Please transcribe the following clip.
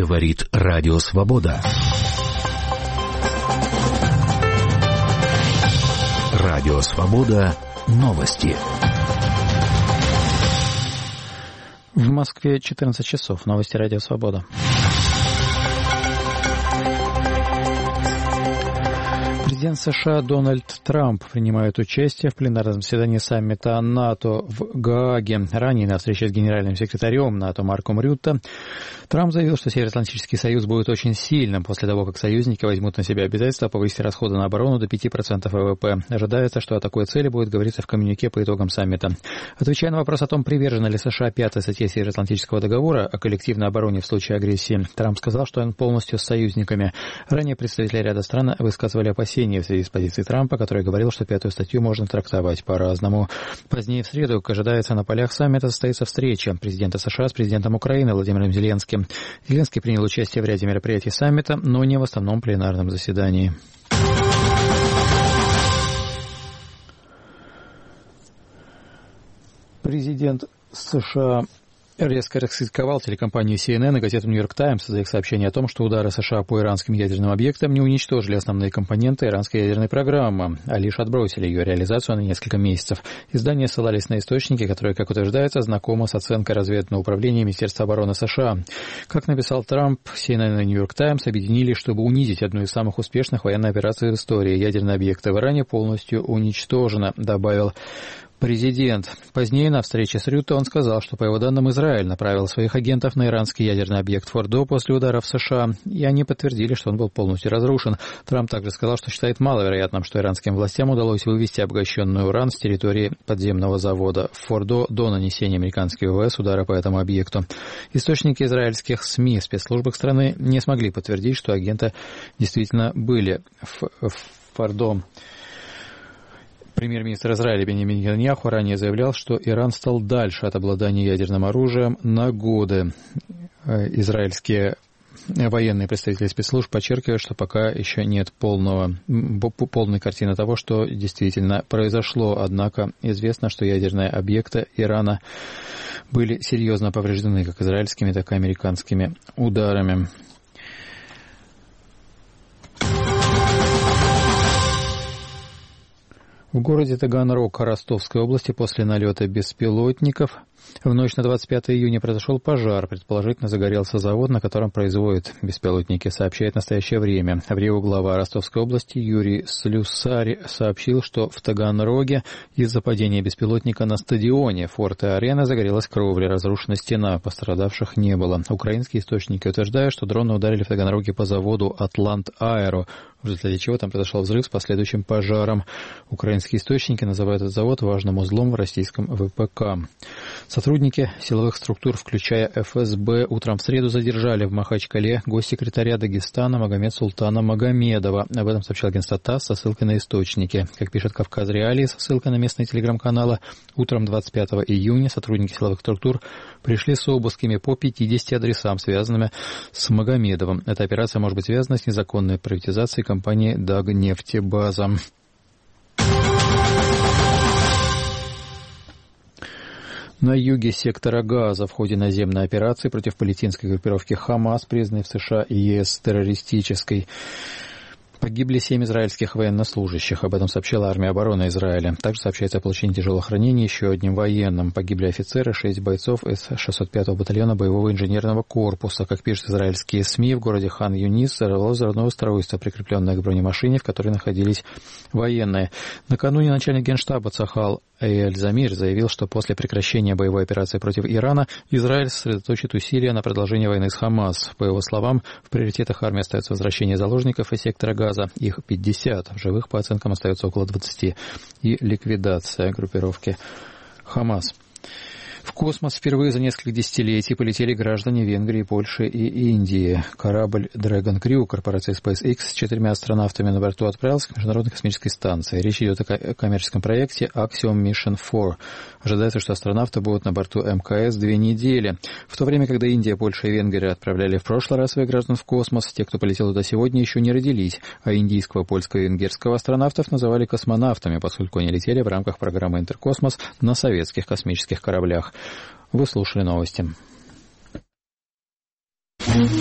Говорит Радио Свобода. Радио Свобода. Новости. В Москве 14 часов. Новости Радио Свобода. Президент США Дональд Трамп принимает участие в пленарном заседании саммита НАТО в Гааге. Ранее на встрече с генеральным секретарем НАТО Марком Рютте Трамп заявил, что Североатлантический союз будет очень сильным после того, как союзники возьмут на себя обязательство повысить расходы на оборону до 5% ВВП. Ожидается, что о такой цели будет говориться в коммюнике по итогам саммита. Отвечая на вопрос о том, привержена ли США 5-й статье Североатлантического договора о коллективной обороне в случае агрессии, Трамп сказал, что он полностью с союзниками. Ранее представители ряда стран высказывали опасения в связи с позицией Трампа, который говорил, что 5-ю статью можно трактовать по-разному. Позднее в среду, ожидается, на полях саммита состоится встреча президента США с президентом Украины Владимиром Зеленским. Зеленский принял участие в ряде мероприятий саммита, но не в основном пленарном заседании. Президент США резко раскритиковал телекомпанию CNN и газету «Нью Йорк Таймс» за их сообщение о том, что удары США по иранским ядерным объектам не уничтожили основные компоненты иранской ядерной программы, а лишь отбросили ее реализацию на несколько месяцев. Издания ссылались на источники, которые, как утверждается, знакомы с оценкой разведывательного управления Министерства обороны США. Как написал Трамп, CNN и «Нью Йорк Таймс» объединились, чтобы унизить одну из самых успешных военных операций в истории. Ядерные объекты в Иране полностью уничтожены, добавил президент. Позднее на встрече с Рютте он сказал, что, по его данным, Израиль направил своих агентов на иранский ядерный объект Фордо после ударов США, и они подтвердили, что он был полностью разрушен. Трамп также сказал, что считает маловероятным, что иранским властям удалось вывести обогащенный уран с территории подземного завода Фордо до нанесения американских ВВС удара по этому объекту. Источники израильских СМИ в спецслужбах страны не смогли подтвердить, что агенты действительно были в Фордо. Премьер-министр Израиля Беньямин Нетаньяху ранее заявлял, что Иран стал дальше от обладания ядерным оружием на годы. Израильские военные представители спецслужб подчеркивают, что пока еще нет полной картины того, что действительно произошло. Однако известно, что ядерные объекты Ирана были серьезно повреждены как израильскими, так и американскими ударами. В городе Таганрог Ростовской области после налета беспилотников в ночь на 25 июня произошел пожар. Предположительно, загорелся завод, на котором производят беспилотники, сообщает в настоящее время. В Рио глава Ростовской области Юрий Слюсарь сообщил, что в Таганроге из-за падения беспилотника на стадионе Форте-Арена загорелась кровля, разрушена стена, пострадавших не было. Украинские источники утверждают, что дроны ударили в Таганроге по заводу «Атлант-Аэро», в результате чего там произошел взрыв с последующим пожаром. Украинские источники называют этот завод важным узлом в российском ВПК. Сотрудники силовых структур, включая ФСБ, утром в среду задержали в Махачкале госсекретаря Дагестана Магомед Султана Магомедова. Об этом сообщил агентство ТАСС со ссылкой на источники. Как пишет «Кавказ Реалии» со ссылкой на местные телеграм-каналы, утром 25 июня сотрудники силовых структур пришли с обысками по 50 адресам, связанными с Магомедовым. Эта операция может быть связана с незаконной приватизацией компании «Дагнефтебаза». На юге сектора Газа в ходе наземной операции против палестинской группировки «Хамас», признанной в США и ЕС террористической, погибли 7 израильских военнослужащих. Об этом сообщила армия обороны Израиля. Также сообщается о получении тяжелых ранений еще одним военным. Погибли офицеры, 6 бойцов из 605-го батальона боевого инженерного корпуса. Как пишут израильские СМИ, в городе Хан-Юнис взорвалось взрывное устройство, прикрепленное к бронемашине, в которой находились военные. Накануне начальник генштаба Цахал Эйль-Замир заявил, что после прекращения боевой операции против Ирана Израиль сосредоточит усилия на продолжении войны с Хамас. По его словам, в приоритетах армии остается возвращение заложников из сектора Газа. Их 50, в живых, по оценкам, остается около 20, и ликвидация группировки Хамас. В космос впервые за несколько десятилетий полетели граждане Венгрии, Польши и Индии. Корабль Dragon Crew корпорации SpaceX с 4 астронавтами на борту отправился к Международной космической станции. Речь идет о коммерческом проекте Axiom Mission 4. Ожидается, что астронавты будут на борту МКС 2 недели. В то время, когда Индия, Польша и Венгрия отправляли в прошлый раз своих граждан в космос, те, кто полетел туда сегодня, еще не родились, а индийского, польского и венгерского астронавтов называли космонавтами, поскольку они летели в рамках программы «Интеркосмос» на советских космических кораблях. Вы слушали новости.